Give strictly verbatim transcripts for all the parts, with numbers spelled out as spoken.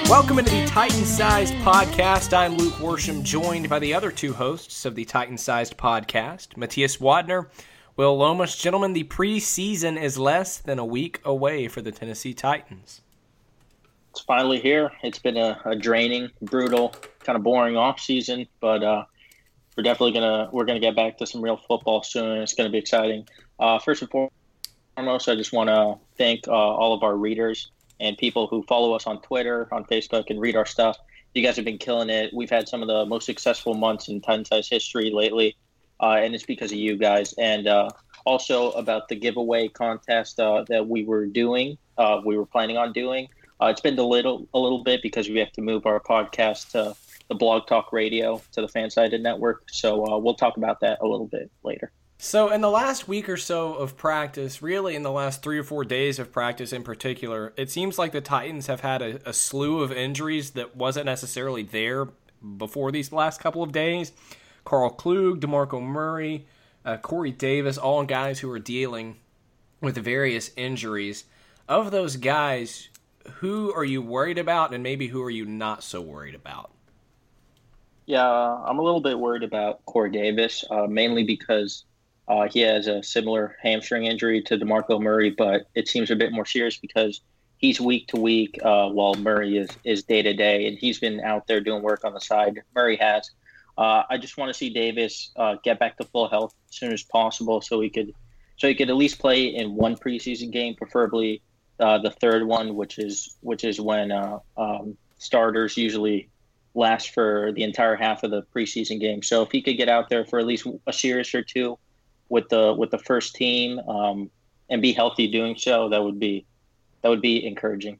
Welcome into the Titan-Sized Podcast. I'm Luke Worsham, joined by the other two hosts of the Titan-Sized Podcast, Matthias Wadner, Will Lomas. Gentlemen, the preseason is less than a week away for the Tennessee Titans. It's finally here. It's been a, a draining, brutal, kind of boring off season, but uh, we're definitely gonna we're gonna get back to some real football soon. It's gonna be exciting. Uh, first and foremost, I just want to thank uh, all of our readers and people who follow us on Twitter, on Facebook, and read our stuff. You guys have been killing it. We've had some of the most successful months in Titan-Sized history lately, uh, and it's because of you guys. And uh, also about the giveaway contest uh, that we were doing, uh, we were planning on doing. Uh, it's been a little, a little bit because we have to move our podcast to the Blog Talk Radio, to the Fansided Network. So uh, we'll talk about that a little bit later. So in the last week or so of practice, really in the last three or four days of practice in particular, it seems like the Titans have had a, a slew of injuries that wasn't necessarily there before these last couple of days. Carl Klug, DeMarco Murray, uh, Corey Davis, all guys who are dealing with various injuries. Of those guys, who are you worried about, and maybe who are you not so worried about? Yeah, I'm a little bit worried about Corey Davis, uh, mainly because Uh, he has a similar hamstring injury to DeMarco Murray, but it seems a bit more serious because he's week to week, uh, while Murray is is day to day, and he's been out there doing work on the side. Murray has. Uh, I just want to see Davis uh, get back to full health as soon as possible, so he could, so he could at least play in one preseason game, preferably uh, the third one, which is which is when uh, um, starters usually last for the entire half of the preseason game. So if he could get out there for at least a series or two with the with the first team um, and be healthy doing so, that would be that would be encouraging.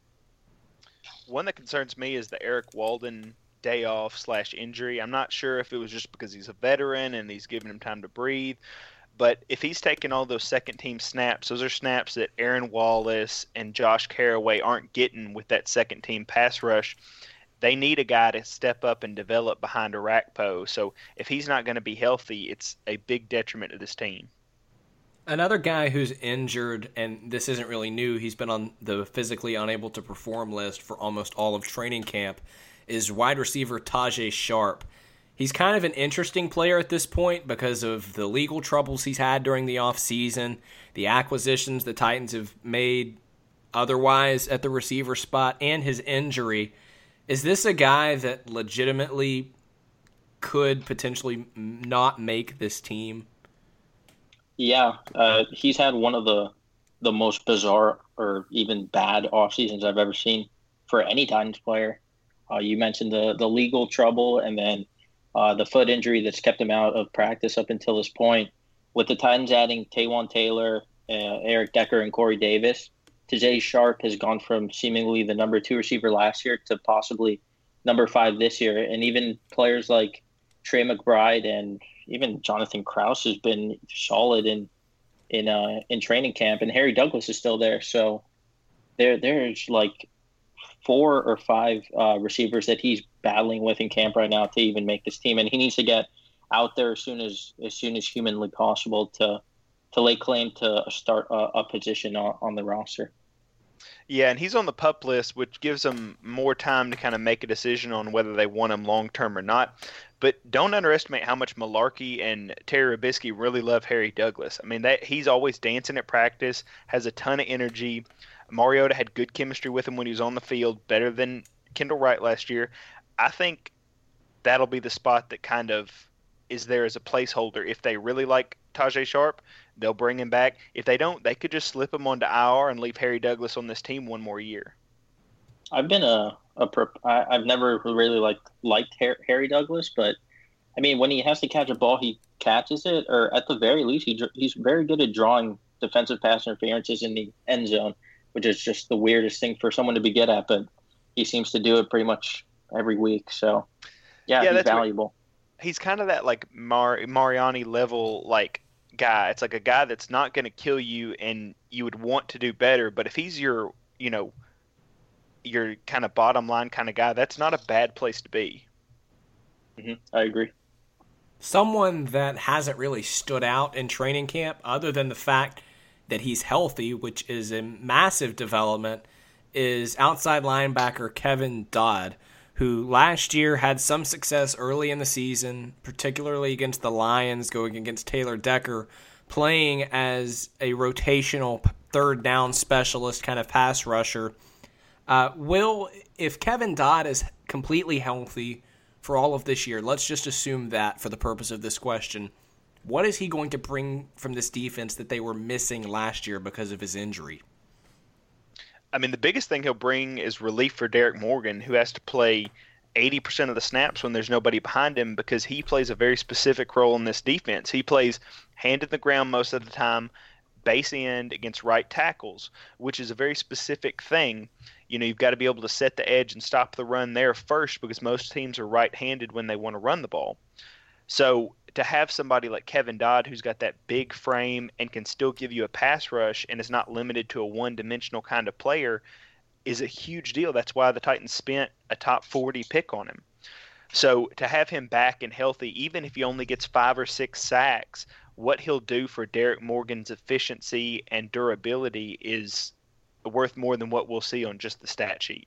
One that concerns me is the Eric Walden day off slash injury. I'm not sure if it was just because he's a veteran and he's giving him time to breathe, but if he's taking all those second team snaps, those are snaps that Aaron Wallace and Josh Caraway aren't getting with that second team pass rush. They need a guy to step up and develop behind Arakpo. So if he's not going to be healthy, it's a big detriment to this team. Another guy who's injured, and this isn't really new, he's been on the physically unable to perform list for almost all of training camp, is wide receiver Tajae Sharpe. He's kind of an interesting player at this point because of the legal troubles he's had during the offseason, the acquisitions the Titans have made otherwise at the receiver spot, and his injury. Is this a guy that legitimately could potentially not make this team? Yeah, uh, he's had one of the the most bizarre or even bad off seasons I've ever seen for any Titans player. Uh, you mentioned the the legal trouble and then uh, the foot injury that's kept him out of practice up until this point. With the Titans adding Taywan Taylor, uh, Eric Decker, and Corey Davis, Tajae Sharpe has gone from seemingly the number two receiver last year to possibly number five this year. And even players like Trey McBride and even Jonathan Krause has been solid in in uh, in training camp. And Harry Douglas is still there. So there there's like four or five uh, receivers that he's battling with in camp right now to even make this team. And he needs to get out there as soon as as soon as humanly possible to to lay claim to start a, a position on, on the roster. Yeah, and he's on the PUP list, which gives them more time to kind of make a decision on whether they want him long-term or not. But don't underestimate how much Malarkey and Terry Robisky really love Harry Douglas. I mean, that he's always dancing at practice, has a ton of energy. Mariota had good chemistry with him when he was on the field, better than Kendall Wright last year. I think that'll be the spot that kind of is there as a placeholder. If they really like Tajae Sharpe, they'll bring him back. If they don't, they could just slip him onto I R and leave Harry Douglas on this team one more year. I've been a, a I, I've never really like liked Harry Douglas, but I mean, when he has to catch a ball, he catches it, or at the very least, he he's very good at drawing defensive pass interferences in the end zone, which is just the weirdest thing for someone to be good at, but he seems to do it pretty much every week. So, yeah, yeah he's valuable. What, he's kind of that like Mar- Mariani level like guy. It's like a guy that's not going to kill you, and you would want to do better. But if he's your, you know, your kind of bottom line kind of guy, that's not a bad place to be. Mm-hmm. I agree. Someone that hasn't really stood out in training camp, other than the fact that he's healthy, which is a massive development, is outside linebacker Kevin Dodd, who last year had some success early in the season, particularly against the Lions, going against Taylor Decker, playing as a rotational third down specialist kind of pass rusher. Uh, Will, if Kevin Dodd is completely healthy for all of this year, let's just assume that for the purpose of this question, what is he going to bring from this defense that they were missing last year because of his injury? I mean, the biggest thing he'll bring is relief for Derek Morgan, who has to play eighty percent of the snaps when there's nobody behind him because he plays a very specific role in this defense. He plays hand in the ground most of the time, base end against right tackles, which is a very specific thing. You know, you've got to be able to set the edge and stop the run there first because most teams are right-handed when they want to run the ball. So to have somebody like Kevin Dodd who's got that big frame and can still give you a pass rush and is not limited to a one-dimensional kind of player is a huge deal. That's why the Titans spent a top forty pick on him. So to have him back and healthy, even if he only gets five or six sacks, what he'll do for Derek Morgan's efficiency and durability is worth more than what we'll see on just the stat sheet.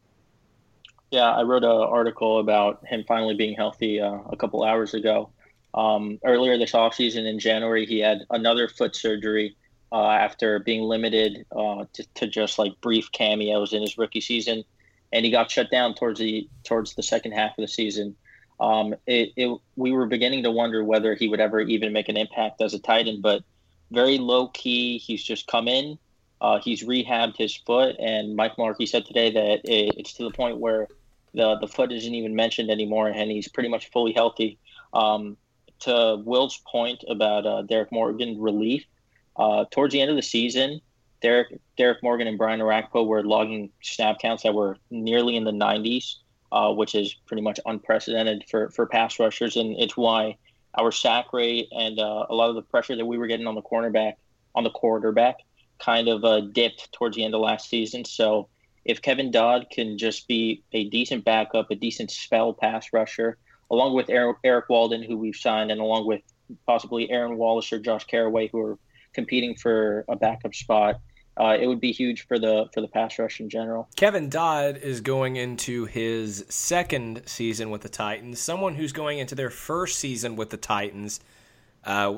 Yeah, I wrote an article about him finally being healthy uh, a couple hours ago. Um, earlier this offseason in January, he had another foot surgery uh, after being limited uh, to, to just like brief cameos in his rookie season, and he got shut down towards the towards the second half of the season. Um, it, it we were beginning to wonder whether he would ever even make an impact as a tight end, but very low key. He's just come in, uh, he's rehabbed his foot, and Mike Mularkey said today that it, it's to the point where the the foot isn't even mentioned anymore, and he's pretty much fully healthy. Um, To Will's point about uh, Derek Morgan relief, uh, towards the end of the season, Derek Derek Morgan and Brian Orakpo were logging snap counts that were nearly in the nineties, uh, which is pretty much unprecedented for, for pass rushers, and it's why our sack rate and uh, a lot of the pressure that we were getting on the cornerback, on the quarterback, kind of uh, dipped towards the end of last season. So if Kevin Dodd can just be a decent backup, a decent spell pass rusher, along with Eric Walden, who we've signed, and along with possibly Aaron Wallace or Josh Caraway, who are competing for a backup spot, uh, it would be huge for the for the pass rush in general. Kevin Dodd is going into his second season with the Titans. Someone who's going into their first season with the Titans uh,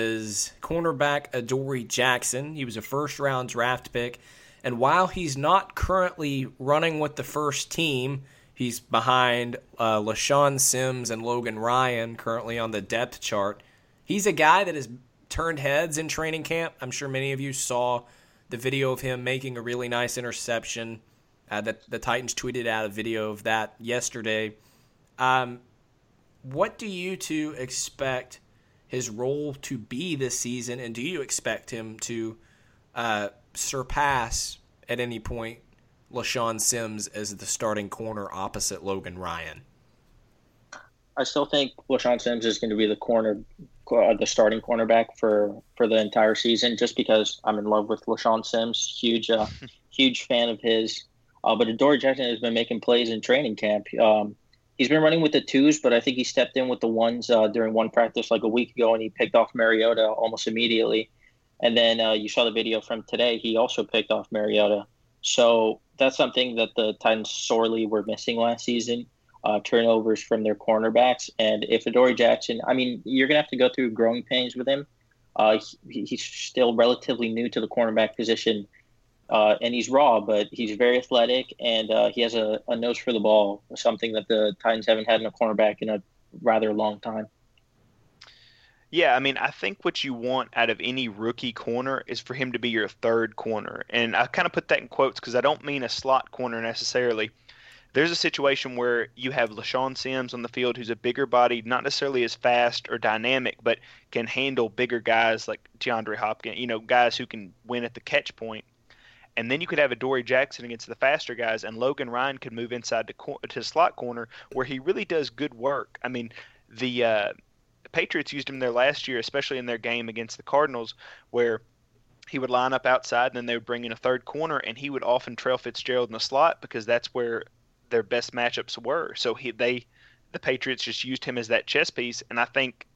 is cornerback Adoree Jackson. He was a first-round draft pick, and while he's not currently running with the first team, he's behind uh, LaShawn Sims and Logan Ryan currently on the depth chart. He's a guy that has turned heads in training camp. I'm sure many of you saw the video of him making a really nice interception. Uh, that the Titans tweeted out a video of that yesterday. Um, what do you two expect his role to be this season, and do you expect him to uh, surpass at any point LaShawn Sims as the starting corner opposite Logan Ryan? I still think LaShawn Sims is going to be the corner, uh, the starting cornerback for, for the entire season, just because I'm in love with LaShawn Sims. Huge, uh, huge fan of his. Uh, but Adoree Jackson has been making plays in training camp. Um, he's been running with the twos, but I think he stepped in with the ones uh, during one practice like a week ago, and he picked off Mariota almost immediately. And then uh, you saw the video from today. He also picked off Mariota. So that's something that the Titans sorely were missing last season, uh, turnovers from their cornerbacks. And if Adoree Jackson, I mean, you're going to have to go through growing pains with him. Uh, he, he's still relatively new to the cornerback position, uh, and he's raw, but he's very athletic, and uh, he has a, a nose for the ball, something that the Titans haven't had in a cornerback in a rather long time. Yeah, I mean, I think what you want out of any rookie corner is for him to be your third corner. And I kind of put that in quotes because I don't mean a slot corner necessarily. There's a situation where you have LaShawn Sims on the field who's a bigger body, not necessarily as fast or dynamic, but can handle bigger guys like DeAndre Hopkins, you know, guys who can win at the catch point. And then you could have Adoree Jackson against the faster guys, and Logan Ryan could move inside to, cor- to slot corner where he really does good work. I mean, the uh, – Patriots used him there last year, especially in their game against the Cardinals, where he would line up outside and then they would bring in a third corner, and he would often trail Fitzgerald in the slot because that's where their best matchups were. So he, they, the Patriots just used him as that chess piece, and I think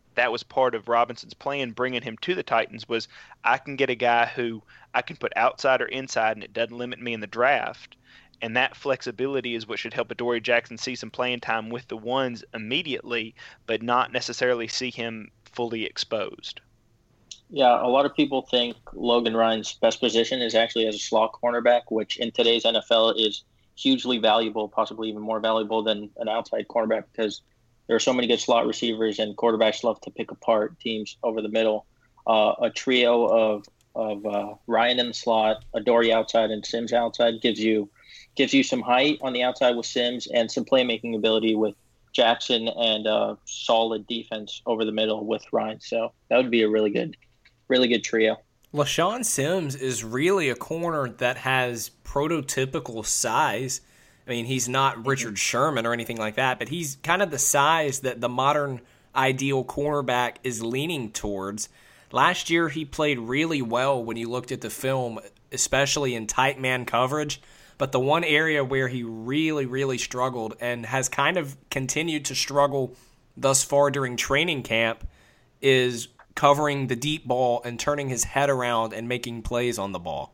that was part of Robinson's plan bringing him to the Titans was I can get a guy who I can put outside or inside and it doesn't limit me in the draft. And that flexibility is what should help Adoree Jackson see some playing time with the ones immediately, but not necessarily see him fully exposed. Yeah, a lot of people think Logan Ryan's best position is actually as a slot cornerback, which in today's N F L is hugely valuable, possibly even more valuable than an outside cornerback, because there are so many good slot receivers and quarterbacks love to pick apart teams over the middle. Uh, a trio of of uh, Ryan in the slot, Adoree outside, and Sims outside gives you gives you some height on the outside with Sims and some playmaking ability with Jackson, and uh, solid defense over the middle with Ryan. So that would be a really good, really good trio. LaShawn Sims is really a corner that has prototypical size. I mean, he's not Richard Sherman or anything like that, but he's kind of the size that the modern ideal cornerback is leaning towards. Last year, he played really well when you looked at the film, especially in tight man coverage. But the one area where he really, really struggled and has kind of continued to struggle thus far during training camp is covering the deep ball and turning his head around and making plays on the ball.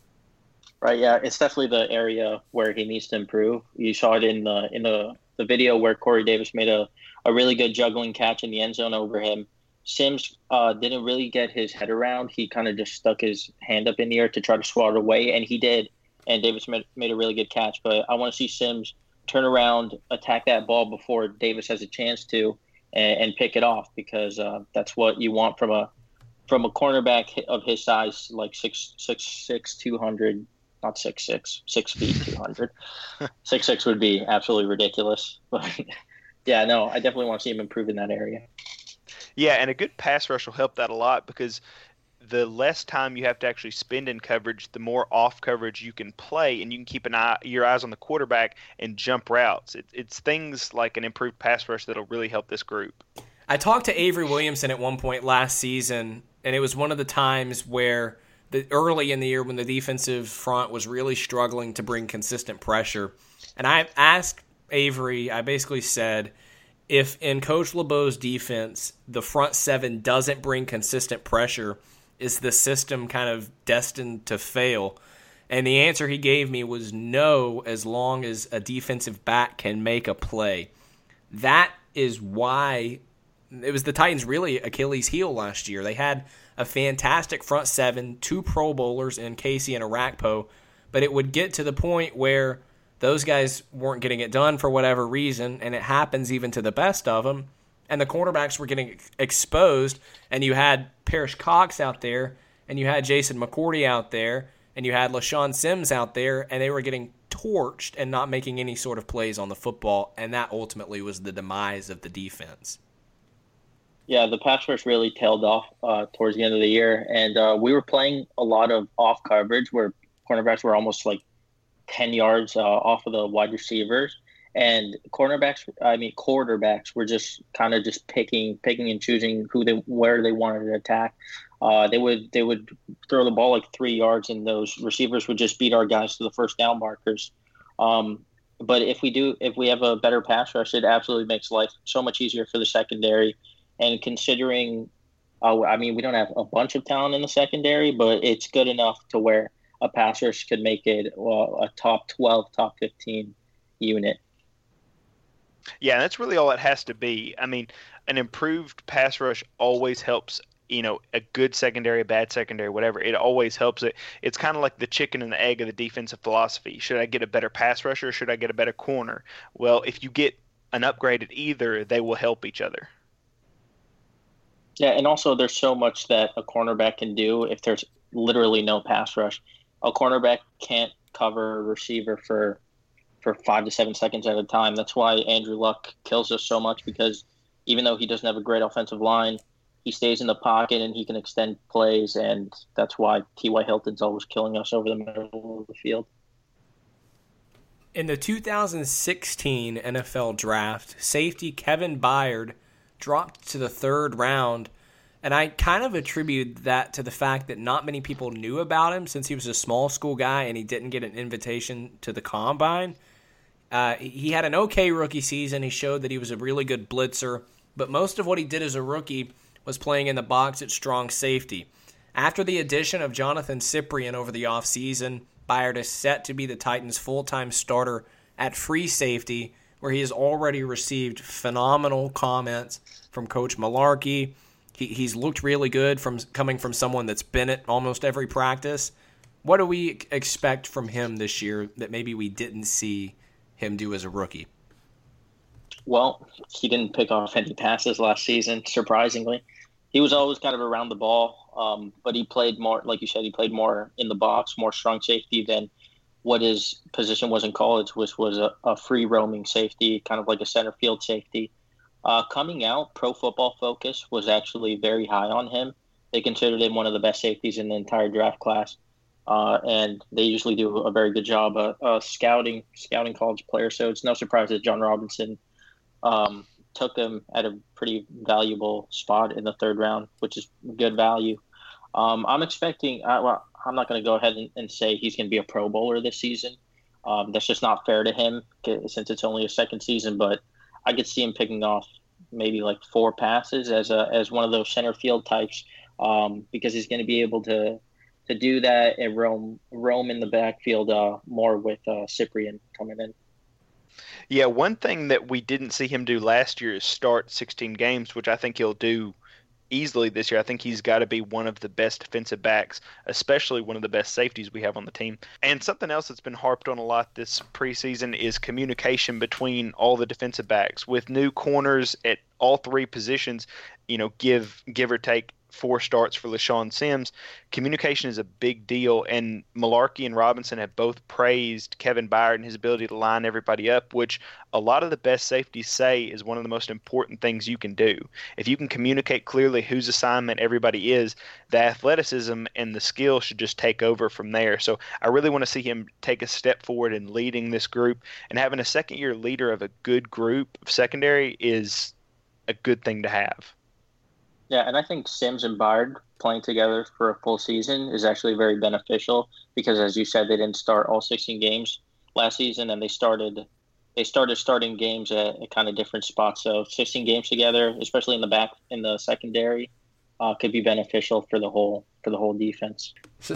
Right, yeah, it's definitely the area where he needs to improve. You saw it in the in the, the video where Corey Davis made a, a really good juggling catch in the end zone over him. Sims uh, didn't really get his head around. He kind of just stuck his hand up in the air to try to swat it away, and he did. And Davis made, made a really good catch. But I want to see Sims turn around, attack that ball before Davis has a chance to, and, and pick it off, because uh, that's what you want from a from a cornerback of his size, like six six six two hundred. Not six six, six feet two hundred. six six would be absolutely ridiculous. But yeah, no, I definitely want to see him improve in that area. Yeah, and a good pass rush will help that a lot, because the less time you have to actually spend in coverage, the more off coverage you can play, and you can keep an eye, your eyes on the quarterback and jump routes. It, it's things like an improved pass rush that'll really help this group. I talked to Avery Williamson at one point last season, and it was one of the times where the early in the year when the defensive front was really struggling to bring consistent pressure. And I asked Avery, I basically said, if in Coach LeBeau's defense, the front seven doesn't bring consistent pressure, is the system kind of destined to fail? And the answer he gave me was no, as long as a defensive back can make a play. That is why it was the Titans' really Achilles heel last year. They had a fantastic front seven, two Pro Bowlers in Casey and Arakpo, but it would get to the point where those guys weren't getting it done for whatever reason, and it happens even to the best of them, and the cornerbacks were getting exposed, and you had Parrish Cox out there, and you had Jason McCourty out there, and you had LaShawn Sims out there, and they were getting torched and not making any sort of plays on the football, and that ultimately was the demise of the defense. Yeah, the pass rush really tailed off uh, towards the end of the year, and uh, we were playing a lot of off coverage where cornerbacks were almost like ten yards uh, off of the wide receivers, and cornerbacks, I mean quarterbacks, were just kind of just picking, picking and choosing who they where they wanted to attack. Uh, they would they would throw the ball like three yards, and those receivers would just beat our guys to the first down markers. Um, but if we do, if we have a better pass rush, it absolutely makes life so much easier for the secondary. And considering, uh, I mean, we don't have a bunch of talent in the secondary, but it's good enough to where a pass rush could make it well, a top twelve, top fifteen unit. Yeah, that's really all it has to be. I mean, an improved pass rush always helps, you know, a good secondary, a bad secondary, whatever. It always helps it. It's kind of like the chicken and the egg of the defensive philosophy. Should I get a better pass rusher or should I get a better corner? Well, if you get an upgrade at either, they will help each other. Yeah, and also there's so much that a cornerback can do if there's literally no pass rush. A cornerback can't cover a receiver for for five to seven seconds at a time. That's why Andrew Luck kills us so much, because even though he doesn't have a great offensive line, he stays in the pocket and he can extend plays, and that's why T Y. Hilton's always killing us over the middle of the field. In the two thousand sixteen N F L Draft, safety Kevin Byard dropped to the third round, and I kind of attribute that to the fact that not many people knew about him since he was a small school guy and he didn't get an invitation to the Combine. Uh, he had an okay rookie season. He showed that he was a really good blitzer, but most of what he did as a rookie was playing in the box at strong safety. After the addition of Jonathan Cyprien over the offseason, Byard is set to be the Titans' full-time starter at free safety, where he has already received phenomenal comments from Coach Mularkey. He, he's looked really good from coming from someone that's been at almost every practice. What do we expect from him this year that maybe we didn't see him do as a rookie? Well, he didn't pick off any passes last season, surprisingly. He was always kind of around the ball, um, but he played more, like you said, he played more in the box, more strong safety than what his position was in college, which was a, a free roaming safety, kind of like a center field safety. Uh, coming out, Pro Football Focus was actually very high on him. They considered him one of the best safeties in the entire draft class, uh, and they usually do a very good job of uh, scouting scouting college players. So it's no surprise that John Robinson um, took him at a pretty valuable spot in the third round, which is good value. Um, I'm expecting. Uh, well, I'm not going to go ahead and, and say he's going to be a Pro Bowler this season. Um, that's just not fair to him since it's only a second season. But I could see him picking off maybe like four passes as a as one of those center field types, um, because he's going to be able to to do that and roam roam in the backfield uh, more with uh, Cyprien coming in. Yeah, one thing that we didn't see him do last year is start sixteen games, which I think he'll do easily this year. I think he's got to be one of the best defensive backs, especially one of the best safeties we have on the team. And something else that's been harped on a lot this preseason is communication between all the defensive backs. With new corners at all three positions, you know, give give or take four starts for LaShawn Sims, communication is a big deal, and Mularkey and Robinson have both praised Kevin Byard and his ability to line everybody up, which a lot of the best safeties say is one of the most important things you can do. If you can communicate clearly whose assignment everybody is, the athleticism and the skill should just take over from there. So I really want to see him take a step forward in leading this group, and having a second-year leader of a good group of secondary is a good thing to have. Yeah, and I think Sims and Byard playing together for a full season is actually very beneficial because, as you said, they didn't start all sixteen games last season, and they started they started starting games at, at kind of different spots. So sixteen games together, especially in the back in the secondary, uh, could be beneficial for the whole for the whole defense. So,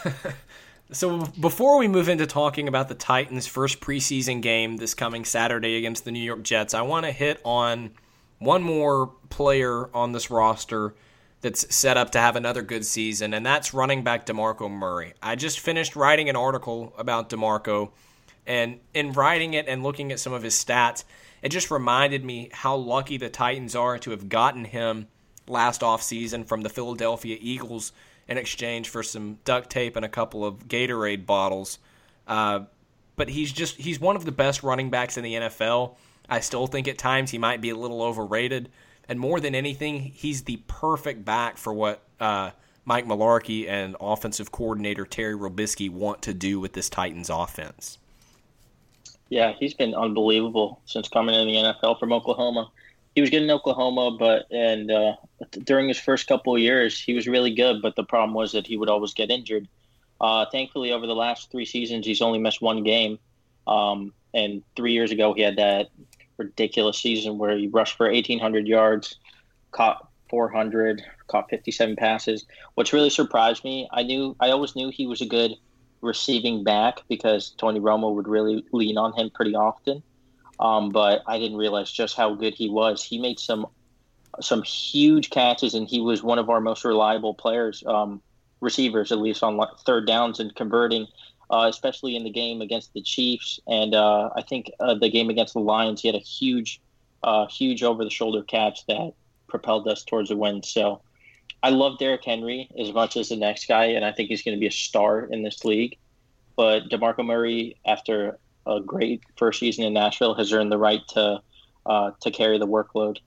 so before we move into talking about the Titans' first preseason game this coming Saturday against the New York Jets, I want to hit on one more player on this roster that's set up to have another good season, and that's running back DeMarco Murray. I just finished writing an article about DeMarco, and in writing it and looking at some of his stats, it just reminded me how lucky the Titans are to have gotten him last offseason from the Philadelphia Eagles in exchange for some duct tape and a couple of Gatorade bottles. Uh, but he's just he's one of the best running backs in the N F L. I still think at times he might be a little overrated. And more than anything, he's the perfect back for what uh, Mike Mularkey and offensive coordinator Terry Robiskie want to do with this Titans offense. Yeah, he's been unbelievable since coming in the N F L from Oklahoma. He was good in Oklahoma, but and uh, during his first couple of years, he was really good. But the problem was that he would always get injured. Uh, thankfully, over the last three seasons, he's only missed one game. Um, and three years ago, he had that ridiculous season where he rushed for eighteen hundred yards, caught four hundred, caught fifty-seven passes. What's really surprised me, I knew I always knew he was a good receiving back because Tony Romo would really lean on him pretty often. Um, but I didn't realize just how good he was. He made some some huge catches, and he was one of our most reliable players, um, receivers, at least on third downs and converting. Uh, especially in the game against the Chiefs, and uh, I think uh, the game against the Lions, he had a huge, uh, huge over-the-shoulder catch that propelled us towards a win. So I love Derrick Henry as much as the next guy, and I think he's going to be a star in this league. But DeMarco Murray, after a great first season in Nashville, has earned the right to uh, to carry the workload.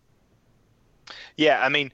Yeah, I mean,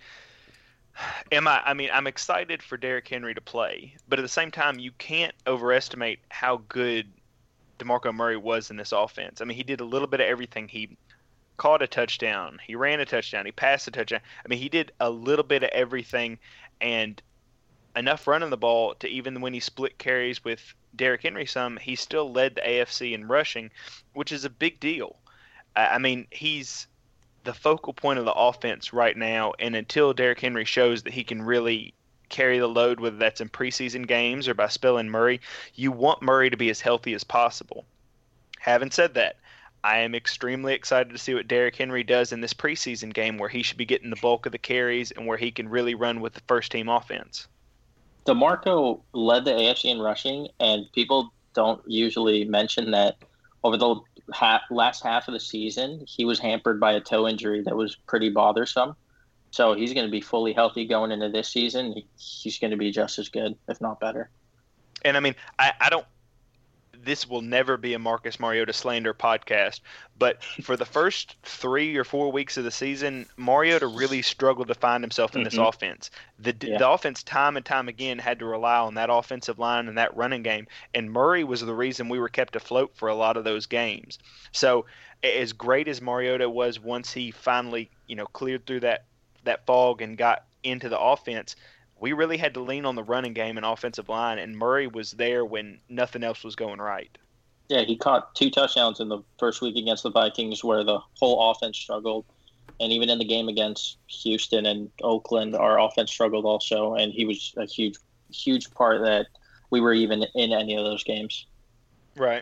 am I? I mean, I'm excited for Derrick Henry to play, but at the same time, you can't overestimate how good DeMarco Murray was in this offense. I mean, he did a little bit of everything. He caught a touchdown, he ran a touchdown, he passed a touchdown. I mean, he did a little bit of everything, and enough running the ball to even when he split carries with Derrick Henry some, he still led the A F C in rushing, which is a big deal. I mean, he's the focal point of the offense right now, and until Derrick Henry shows that he can really carry the load, whether that's in preseason games or by spelling Murray, you want Murray to be as healthy as possible. Having said that, I am extremely excited to see what Derrick Henry does in this preseason game where he should be getting the bulk of the carries and where he can really run with the first-team offense. DeMarco led the A F C in rushing, and people don't usually mention that over the half, last half of the season, he was hampered by a toe injury that was pretty bothersome. So he's going to be fully healthy going into this season. He's going to be just as good, if not better. And, I mean, I, I don't – this will never be a Marcus Mariota slander podcast, but for the first three or four weeks of the season, Mariota really struggled to find himself in this mm-hmm. offense. The, yeah. the offense time and time again had to rely on that offensive line and that running game, and Murray was the reason we were kept afloat for a lot of those games. So as great as Mariota was once he finally, you know, cleared through that, that fog and got into the offense, we really had to lean on the running game and offensive line, and Murray was there when nothing else was going right. Yeah, he caught two touchdowns in the first week against the Vikings where the whole offense struggled. And even in the game against Houston and Oakland, our offense struggled also, and he was a huge, huge part that we were even in any of those games. Right.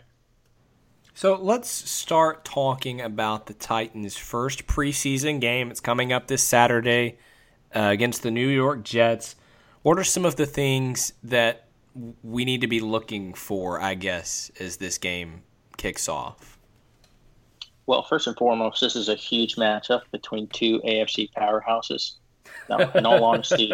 So let's start talking about the Titans' first preseason game. It's coming up this Saturday uh, against the New York Jets. What are some of the things that we need to be looking for, I guess, as this game kicks off? Well, first and foremost, this is a huge matchup between two A F C powerhouses. Now, in all honesty,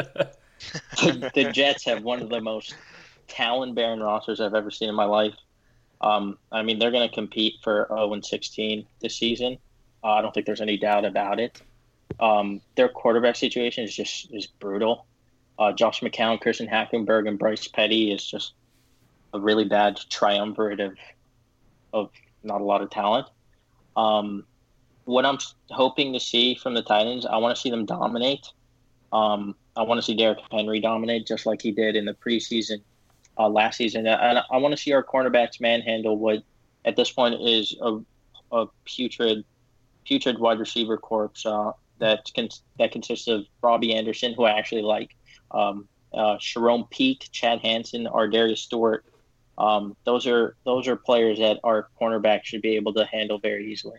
the, the Jets have one of the most talent-bearing rosters I've ever seen in my life. Um, I mean, they're going to compete for oh and sixteen this season. Uh, I don't think there's any doubt about it. Um, their quarterback situation is just is brutal. Uh, Josh McCown, Christian Hackenberg, and Bryce Petty is just a really bad triumvirate of, of not a lot of talent. Um, what I'm hoping to see from the Titans, I want to see them dominate. Um, I want to see Derrick Henry dominate just like he did in the preseason uh, last season. And I, I want to see our cornerbacks manhandle what at this point is a, a putrid, putrid wide receiver corps uh, that, can, that consists of Robbie Anderson, who I actually like, Um, uh, Sharon Peak, Chad Hansen, Ardarius Stewart. Um, those are those are players that our cornerback should be able to handle very easily.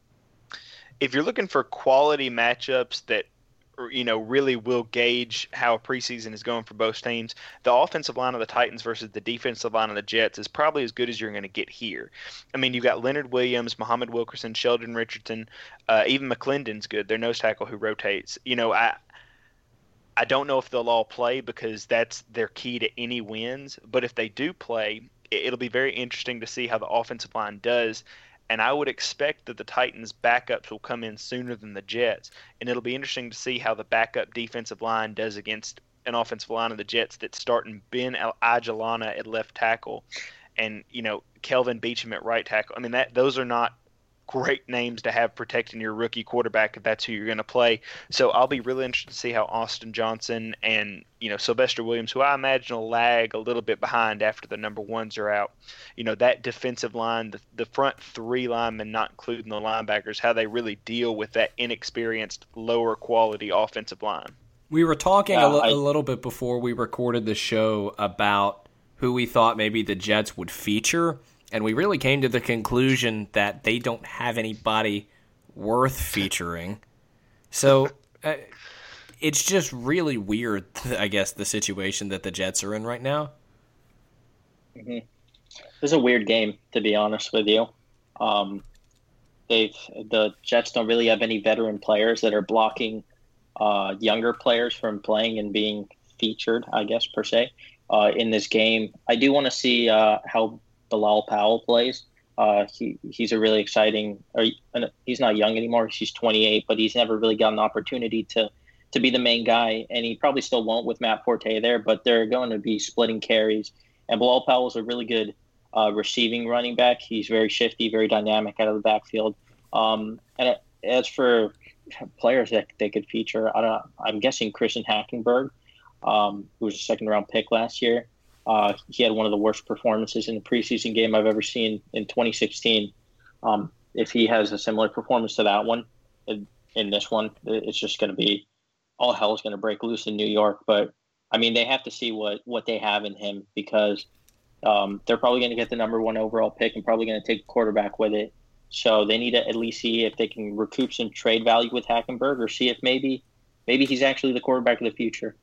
If you're looking for quality matchups that, you know, really will gauge how a preseason is going for both teams, the offensive line of the Titans versus the defensive line of the Jets is probably as good as you're going to get here. I mean, you've got Leonard Williams, Muhammad Wilkerson, Sheldon Richardson, uh, even McClendon's good. Their nose tackle who rotates. You know, I. I don't know if they'll all play because that's their key to any wins. But if they do play, it'll be very interesting to see how the offensive line does. And I would expect that the Titans' backups will come in sooner than the Jets. And it'll be interesting to see how the backup defensive line does against an offensive line of the Jets that's starting Ben Ajalana at left tackle and, you know, Kelvin Beachum at right tackle. I mean, that those are not great names to have protecting your rookie quarterback if that's who you're going to play. So I'll be really interested to see how Austin Johnson and, you know, Sylvester Williams, who I imagine will lag a little bit behind after the number ones are out, you know, that defensive line, the, the front three linemen, not including the linebackers, how they really deal with that inexperienced, lower quality offensive line. We were talking yeah, a, l- I... a little bit before we recorded the show about who we thought maybe the Jets would feature. And we really came to the conclusion that they don't have anybody worth featuring. So uh, it's just really weird, I guess, the situation that the Jets are in right now. Mm-hmm. It's a weird game, to be honest with you. Um, they've the Jets don't really have any veteran players that are blocking uh, younger players from playing and being featured, I guess, per se, uh, in this game. I do want to see uh, how Bilal Powell plays. Uh, he he's a really exciting. Or he's not young anymore. He's twenty-eight, but he's never really got an opportunity to to be the main guy, and he probably still won't with Matt Forte there. But they're going to be splitting carries, and Bilal Powell is a really good uh, receiving running back. He's very shifty, very dynamic out of the backfield. Um, and as for players that they could feature, I don't know, I'm guessing Christian Hackenberg, um, who was a second round pick last year. Uh, he had one of the worst performances in the preseason game I've ever seen in twenty sixteen. Um, if he has a similar performance to that one, it, in this one. It's just going to be all hell's going to break loose in New York. But I mean, they have to see what what they have in him, because um, they're probably going to get the number one overall pick and probably going to take a quarterback with it. So they need to at least see if they can recoup some trade value with Hackenberg, or see if maybe maybe he's actually the quarterback of the future.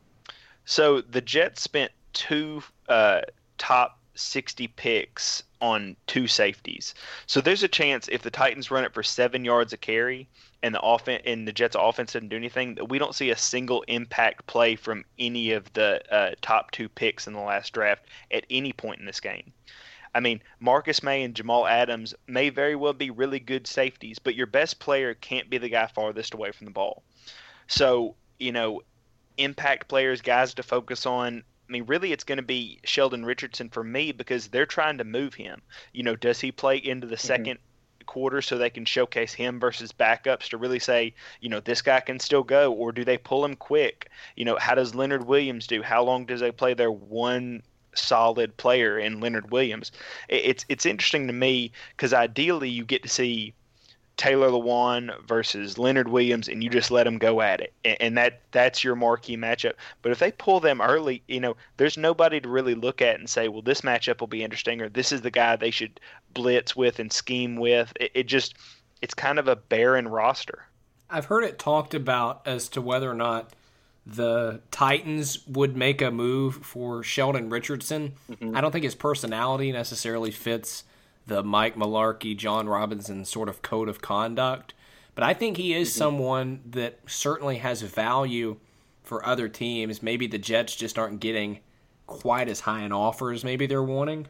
So the Jets spent two uh, top sixty picks on two safeties. So there's a chance if the Titans run it for seven yards a carry and the offense and the Jets' offense doesn't do anything, that we don't see a single impact play from any of the uh, top two picks in the last draft at any point in this game. I mean, Marcus May and Jamal Adams may very well be really good safeties, but your best player can't be the guy farthest away from the ball. So, you know, impact players, guys to focus on. I mean, really, it's going to be Sheldon Richardson for me, because they're trying to move him. You know, does he play into the second mm-hmm. quarter so they can showcase him versus backups to really say, you know, this guy can still go, or do they pull him quick? You know, how does Leonard Williams do? How long does they play their one solid player in Leonard Williams? It's it's interesting to me, because ideally you get to see Taylor Lewan versus Leonard Williams, and you just let them go at it, and that that's your marquee matchup. But if they pull them early, you know, there's nobody to really look at and say, well, this matchup will be interesting, or this is the guy they should blitz with and scheme with. It, it just it's kind of a barren roster. I've heard it talked about as to whether or not the Titans would make a move for Sheldon Richardson. Mm-hmm. I don't think his personality necessarily fits the Mike Mularkey, John Robinson sort of code of conduct, but I think he is mm-hmm. someone that certainly has value for other teams. Maybe the Jets just aren't getting quite as high an offer as maybe they're wanting.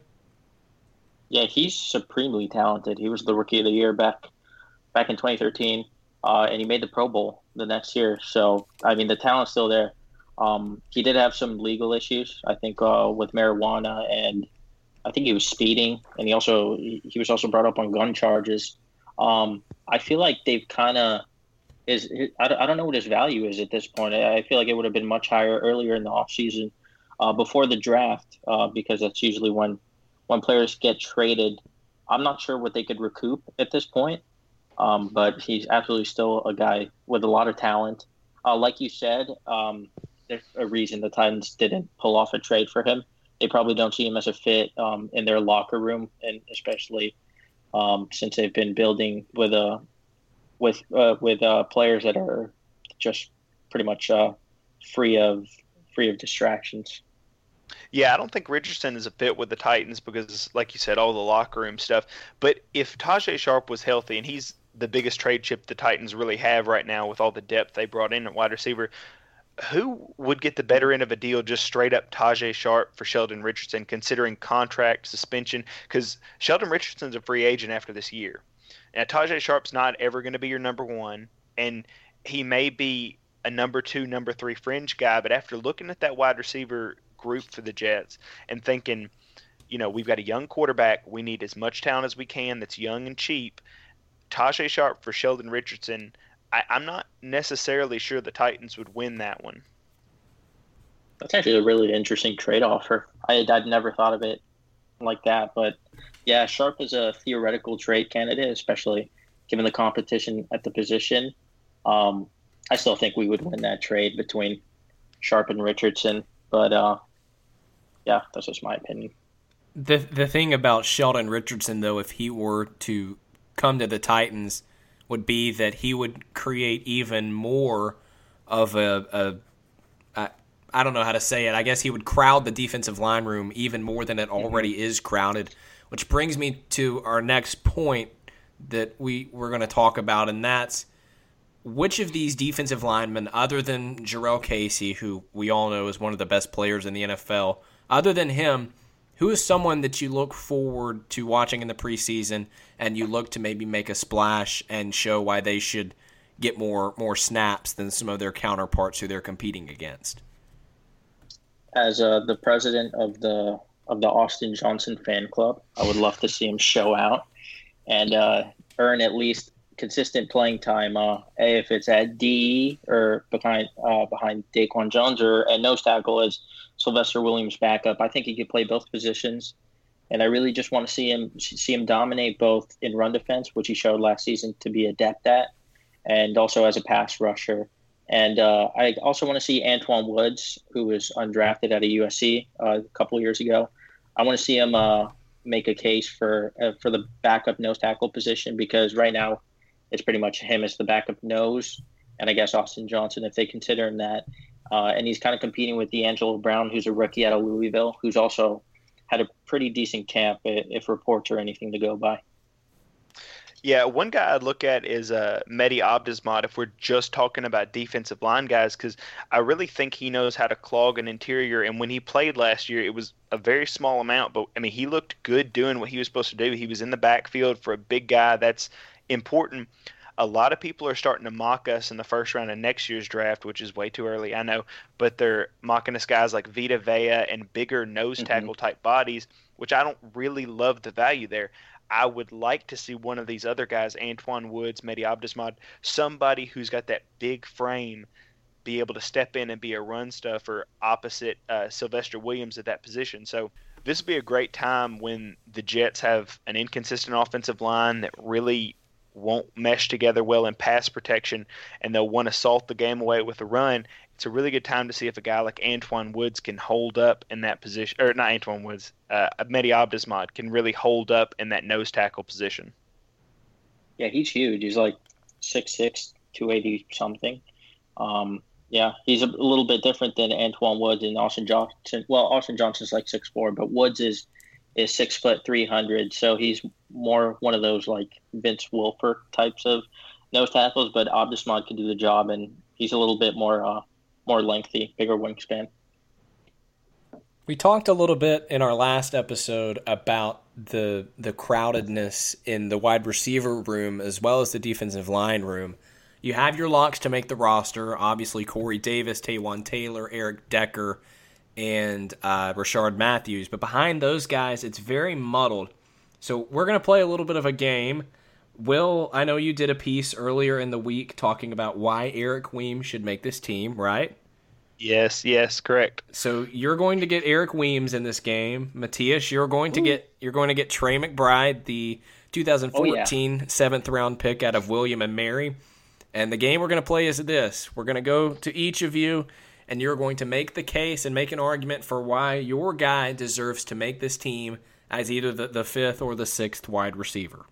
Yeah, he's supremely talented. He was the Rookie of the Year back back in twenty thirteen, uh, and he made the Pro Bowl the next year. So, I mean, the talent's still there. Um, he did have some legal issues, I think, uh, with marijuana, and I think he was speeding, and he also he was also brought up on gun charges. Um, I feel like they've kind of is I don't know what his value is at this point. I feel like it would have been much higher earlier in the offseason, uh, before the draft, uh, because that's usually when when players get traded. I'm not sure what they could recoup at this point. Um, but he's absolutely still a guy with a lot of talent. Uh, like you said, um, there's a reason the Titans didn't pull off a trade for him. They probably don't see him as a fit um, in their locker room, and especially um, since they've been building with a with uh, with uh, players that are just pretty much uh, free of free of distractions. Yeah, I don't think Richardson is a fit with the Titans because, like you said, all the locker room stuff. But if Tajaé Sharpe was healthy, and he's the biggest trade chip the Titans really have right now with all the depth they brought in at wide receiver, who would get the better end of a deal, just straight up Tajaé Sharpe for Sheldon Richardson, considering contract, suspension? Because Sheldon Richardson's a free agent after this year. Now, Tajaé Sharpe's not ever going to be your number one, and he may be a number two, number three fringe guy, but after looking at that wide receiver group for the Jets and thinking, you know, we've got a young quarterback, we need as much talent as we can that's young and cheap, Tajaé Sharpe for Sheldon Richardson, I, I'm not necessarily sure the Titans would win that one. That's actually a really interesting trade offer. I, I'd never thought of it like that, but yeah, Sharpe is a theoretical trade candidate, especially given the competition at the position. Um, I still think we would win that trade between Sharpe and Richardson, but uh, yeah, that's just my opinion. The the thing about Sheldon Richardson, though, if he were to come to the Titans, would be that he would create even more of a, a I, I don't know how to say it. I guess he would crowd the defensive line room even more than it already mm-hmm. is crowded, which brings me to our next point that we, we're going to talk about, and that's which of these defensive linemen, other than Jurrell Casey, who we all know is one of the best players in the N F L, other than him, who is someone that you look forward to watching in the preseason and you look to maybe make a splash and show why they should get more more snaps than some of their counterparts who they're competing against? As uh, the president of the of the Austin Johnson fan club, I would love to see him show out and uh, earn at least consistent playing time. Uh, if it's at D or behind uh, behind Daquan Jones, or at nose tackle as Sylvester Williams backup, I think he could play both positions, and I really just want to see him see him dominate both in run defense, which he showed last season to be adept at, and also as a pass rusher. And uh, I also want to see Antwaun Woods, who was undrafted out of U S C uh, a couple of years ago. I want to see him uh, make a case for uh, for the backup nose tackle position, because right now it's pretty much him as the backup nose, and I guess Austin Johnson if they consider him that. Uh, and he's kind of competing with D'Angelo Brown, who's a rookie out of Louisville, who's also had a pretty decent camp if reports are anything to go by. Yeah, one guy I'd look at is uh, Mehdi Abdesmad if we're just talking about defensive line guys, because I really think he knows how to clog an interior. And when he played last year, it was a very small amount, but I mean, he looked good doing what he was supposed to do. He was in the backfield for a big guy. That's important. A lot of people are starting to mock us in the first round of next year's draft, which is way too early, I know, but they're mocking us guys like Vita Vea and bigger nose tackle type mm-hmm. bodies, which I don't really love the value there. I would like to see one of these other guys, Antwaun Woods, Mehdi Abdesmad, somebody who's got that big frame, be able to step in and be a run stuffer opposite uh, Sylvester Williams at that position. So this would be a great time when the Jets have an inconsistent offensive line that really won't mesh together well in pass protection, and they'll want to salt the game away with a run. It's a really good time to see if a guy like Antwaun Woods can hold up in that position, or not Antwaun Woods, uh, Mehdi Abdesmad can really hold up in that nose tackle position. Yeah, he's huge. He's like six six, two eighty something. Um, yeah, he's a little bit different than Antwaun Woods and Austin Johnson. Well, Austin Johnson's like six four, but Woods is is six foot three hundred, so he's more one of those like Vince Wilfork types of nose tackles. But Abdesmad can do the job, and he's a little bit more uh, more lengthy, bigger wingspan. We talked a little bit in our last episode about the the crowdedness in the wide receiver room as well as the defensive line room. You have your locks to make the roster, obviously Corey Davis, Taywan Taylor, Eric Decker, and uh, Rashard Matthews. But behind those guys, it's very muddled. So we're going to play a little bit of a game. Will, I know you did a piece earlier in the week talking about why Eric Weems should make this team, right? Yes, yes, correct. So you're going to get Eric Weems in this game. Matthias, you're going to Ooh. get you're going to get Trey McBride, the two thousand fourteen oh, yeah. seventh round pick out of William and Mary. And the game we're going to play is this. We're going to go to each of you, and you're going to make the case and make an argument for why your guy deserves to make this team as either the, the fifth or the sixth wide receiver.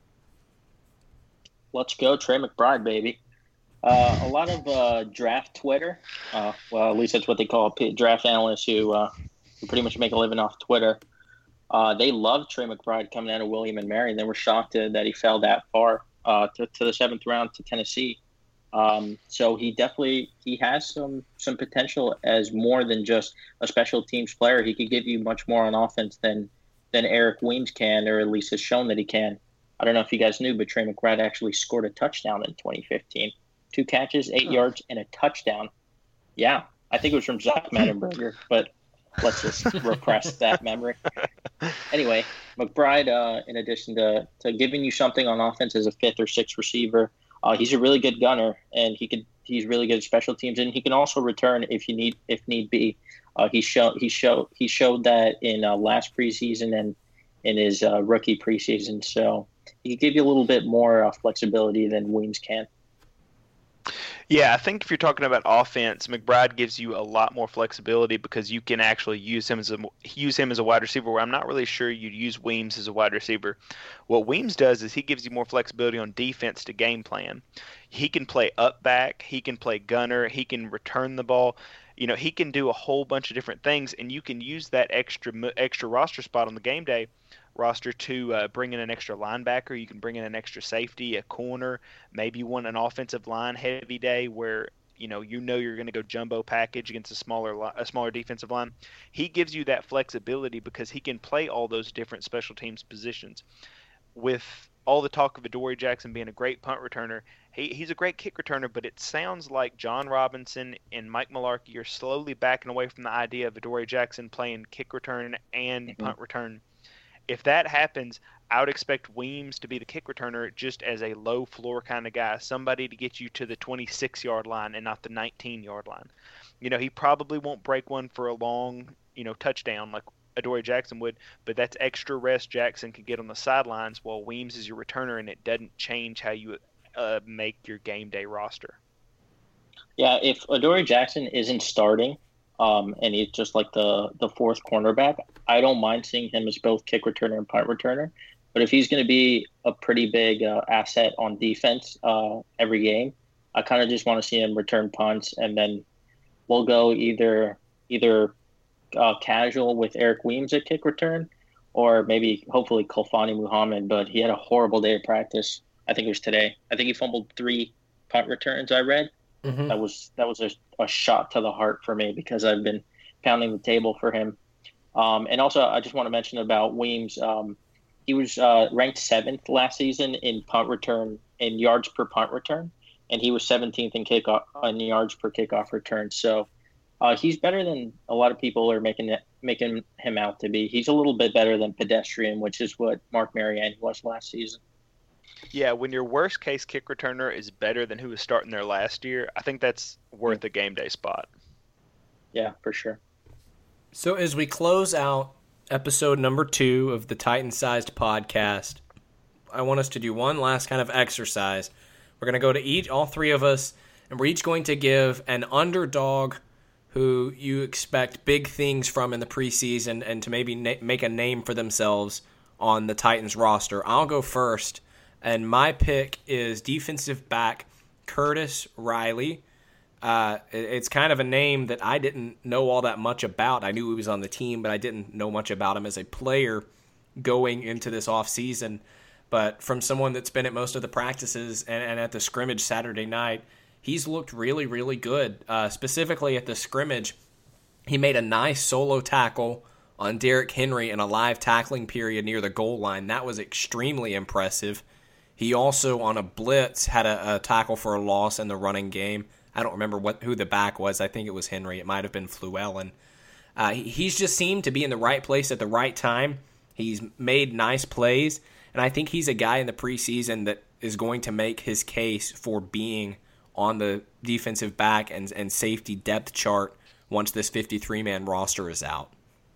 Let's go, Trey McBride, baby. Uh, a lot of uh, draft Twitter, uh, well, at least that's what they call it, draft analysts who, uh, who pretty much make a living off Twitter. Uh, they loved Trey McBride coming out of William and Mary, and they were shocked that he fell that far uh, to, to the seventh round to Tennessee. Um, so he definitely he has some some potential as more than just a special teams player. He could give you much more on offense than than Eric Weems can, or at least has shown that he can. I don't know if you guys knew, but Trey McBride actually scored a touchdown in twenty fifteen. Two catches, eight oh. yards, and a touchdown. Yeah, I think it was from Zach Mettenberger, but let's just repress that memory. Anyway, McBride, uh, in addition to, to giving you something on offense as a fifth or sixth receiver, uh, he's a really good gunner, and he could he's really good at special teams, and he can also return if you need if need be. Uh, he showed he showed he showed that in uh, last preseason and in his uh, rookie preseason. So he can give you a little bit more uh, flexibility than Weems can. Yeah, I think if you're talking about offense, McBride gives you a lot more flexibility because you can actually use him as a use him as a wide receiver. Where I'm not really sure you'd use Weems as a wide receiver. What Weems does is he gives you more flexibility on defense to game plan. He can play up back, he can play gunner, he can return the ball. You know, he can do a whole bunch of different things, and you can use that extra extra roster spot on the game day roster to uh, bring in an extra linebacker. You can bring in an extra safety, a corner. Maybe you want an offensive line heavy day where you know you know you're going to go jumbo package against a smaller a smaller defensive line. He gives you that flexibility because he can play all those different special teams positions. With all the talk of Adoree Jackson being a great punt returner, he, he's a great kick returner, but it sounds like John Robinson and Mike Mularkey are slowly backing away from the idea of Adoree Jackson playing kick return and mm-hmm. punt return. If that happens, I would expect Weems to be the kick returner just as a low floor kind of guy, somebody to get you to the twenty-six yard line and not the nineteen yard line. You know, he probably won't break one for a long, you know, touchdown like Adoree Jackson would, but that's extra rest Jackson can get on the sidelines while Weems is your returner, and it doesn't change how you uh, make your game day roster. Yeah, if Adoree Jackson isn't starting, um, and he's just like the, the fourth cornerback, I don't mind seeing him as both kick returner and punt returner. But if he's going to be a pretty big uh, asset on defense uh, every game, I kind of just want to see him return punts, and then we'll go either either uh, casual with Eric Weems at kick return, or maybe hopefully Khalfani Muhammad. But he had a horrible day of practice. I think it was today. I think he fumbled three punt returns. I read mm-hmm. that was that was a, a shot to the heart for me because I've been pounding the table for him. Um, and also, I just want to mention about Weems. Um, He was uh, ranked seventh last season in punt return in yards per punt return, and he was seventeenth in kickoff in yards per kickoff return. So uh, he's better than a lot of people are making it, making him out to be. He's a little bit better than pedestrian, which is what Mark Mariani was last season. Yeah, when your worst case kick returner is better than who was starting there last year, I think that's worth a game day spot. Yeah, for sure. So as we close out episode number two of the Titan-Sized podcast, I want us to do one last kind of exercise. We're going to go to each, all three of us, and we're each going to give an underdog who you expect big things from in the preseason and to maybe na- make a name for themselves on the Titans roster. I'll go first, and my pick is defensive back Curtis Riley. Uh, it's kind of a name that I didn't know all that much about. I knew he was on the team, but I didn't know much about him as a player going into this offseason. But from someone that's been at most of the practices and, and at the scrimmage Saturday night, he's looked really, really good. Uh, specifically at the scrimmage, he made a nice solo tackle on Derrick Henry in a live tackling period near the goal line. That was extremely impressive. He also, on a blitz, had a, a tackle for a loss in the running game. I don't remember what who the back was. I think it was Henry. It might have been Fluellen. Uh, he, he's just seemed to be in the right place at the right time. He's made nice plays, and I think he's a guy in the preseason that is going to make his case for being on the defensive back and, and safety depth chart once this fifty-three man roster is out.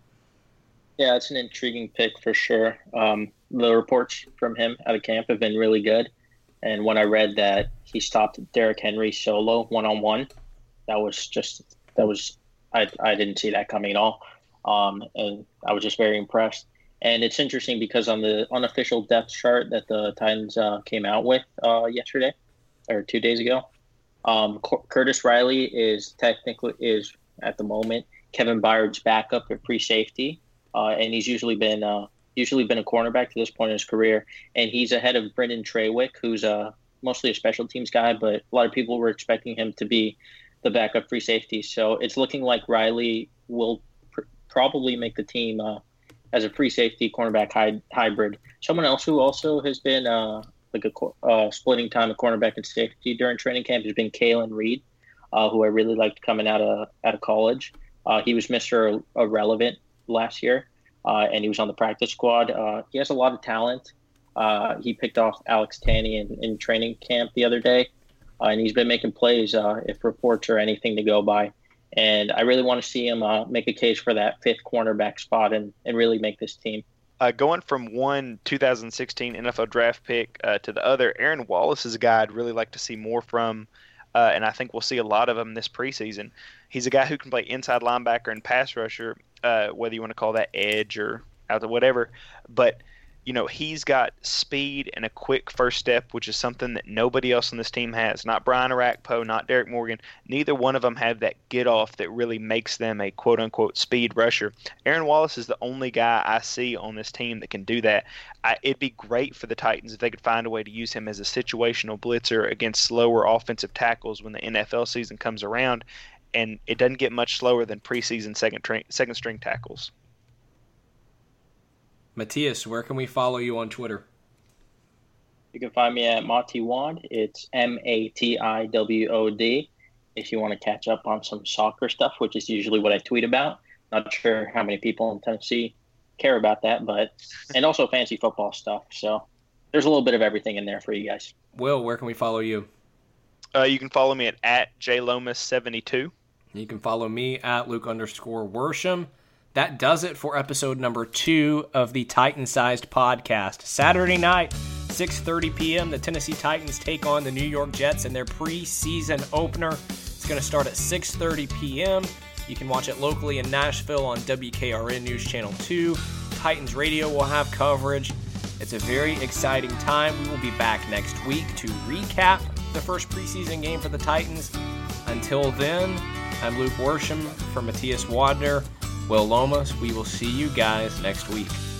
Yeah, it's an intriguing pick for sure. Um, the reports from him out of camp have been really good. And when I read that he stopped Derrick Henry solo one-on-one, that was just, that was, I, I didn't see that coming at all. Um, and I was just very impressed. And it's interesting because on the unofficial depth chart that the Titans uh, came out with uh, yesterday or two days ago, um, Curtis Riley is technically, is at the moment, Kevin Byard's backup at free safety. Uh, and he's usually been uh, usually been a cornerback to this point in his career. And he's ahead of Brendan Trawick, who's uh, mostly a special teams guy, but a lot of people were expecting him to be the backup free safety. So it's looking like Riley will pr- probably make the team uh, as a free safety cornerback hy- hybrid. Someone else who also has been uh, like a uh, splitting time of cornerback and safety during training camp has been Kalen Reed, uh, who I really liked coming out of out of college. Uh, he was Mister Irrelevant last year, uh, and he was on the practice squad. Uh, he has a lot of talent. Uh, he picked off Alex Tanney in, in training camp the other day, uh, and he's been making plays uh, if reports are anything to go by. And I really want to see him uh, make a case for that fifth cornerback spot and, and really make this team. Uh, going from one two thousand sixteen N F L draft pick uh, to the other, Aaron Wallace is a guy I'd really like to see more from, uh, and I think we'll see a lot of him this preseason. He's a guy who can play inside linebacker and pass rusher, uh, whether you want to call that edge or out to whatever. But, you know, he's got speed and a quick first step, which is something that nobody else on this team has. Not Brian Arakpo, not Derek Morgan. Neither one of them have that get-off that really makes them a quote-unquote speed rusher. Aaron Wallace is the only guy I see on this team that can do that. I, it'd be great for the Titans if they could find a way to use him as a situational blitzer against slower offensive tackles when the N F L season comes around, and it doesn't get much slower than preseason second tra- second string tackles. Matthias, where can we follow you on Twitter? You can find me at Matiwod. It's M A T I W O D. If you want to catch up on some soccer stuff, which is usually what I tweet about. Not sure how many people in Tennessee care about that, but and also fantasy football stuff. So there's a little bit of everything in there for you guys. Will, where can we follow you? Uh, you can follow me at, at J Lomas seventy-two. You can follow me at Luke underscore Worsham. That does it for episode number two of the Titan-Sized podcast. Saturday night, six thirty p.m., the Tennessee Titans take on the New York Jets in their preseason opener. It's going to start at six thirty p.m. You can watch it locally in Nashville on W K R N News Channel two. Titans Radio will have coverage. It's a very exciting time. We will be back next week to recap the first preseason game for the Titans. Until then, I'm Luke Worsham for Matthias Wadner, Will Lomas. We will see you guys next week.